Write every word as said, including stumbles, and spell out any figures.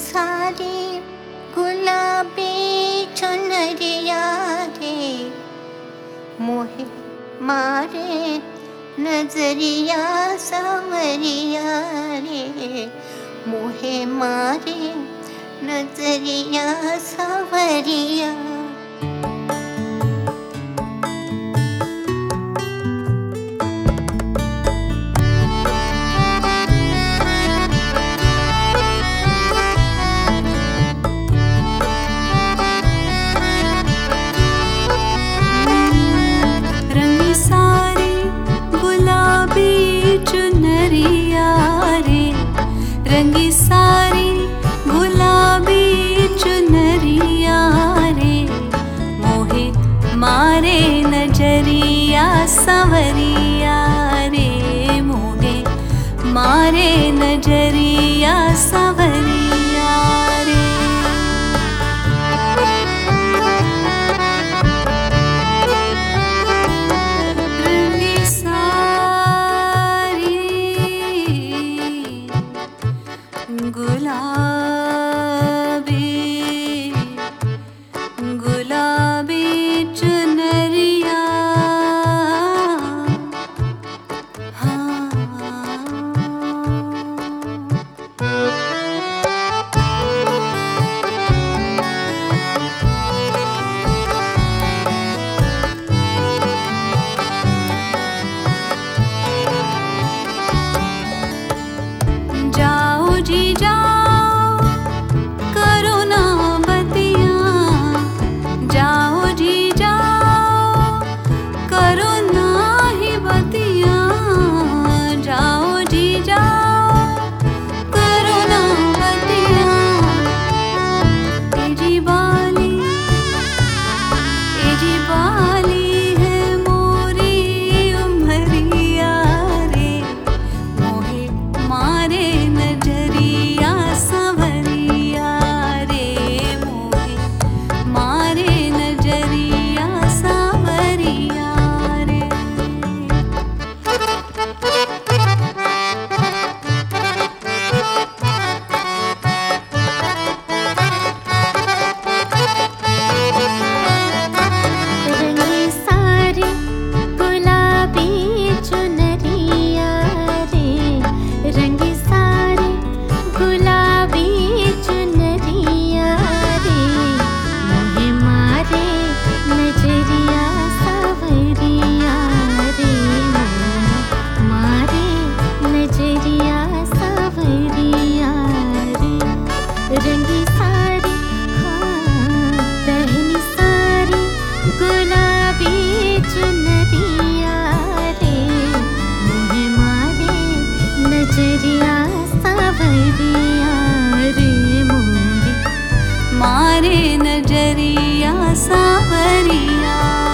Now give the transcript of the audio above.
सारी गुलाबी चुनरिया रे, मोहे मारे नजरिया सावरिया रे, मोहे मारे नजरिया सावरिया। रंगी सारी गुलाबी चुनरिया रे, रंगी सारी गुलाबी चुनरिया रे, मोहे मारे नजरिया सावरिया रे, मोहे मारे नजरिया सावरिया रे। रंगी सारी गुलाबी गुलाबी चुनरिया, हाँ। जाओ जी जाओ करो ना बतिया, जाओ जी जाओ करो ना ही बतिया, जाओ जी जाओ करो ना बतिया। ए जी बाली ए जी बाली है मोरी उमरिया रे, मोहे मारे नजरिया सावरिया रे, मोहे मारे नजरिया सावरिया रे। रंगी सारी गुलाबी चुनरिया रे, रंगी सारी गुलाबी चुनरिया रे, मोहे मारे नजरिया सावरिया रे, मोहे मारे नजरिया सावरिया रे। रंगी सारी हाँ पहनी सारी गुलाबी चुनरिया रे, मोहे मारे नजरिया सावरिया रे, मोहे मारे नजरिया सावरिया।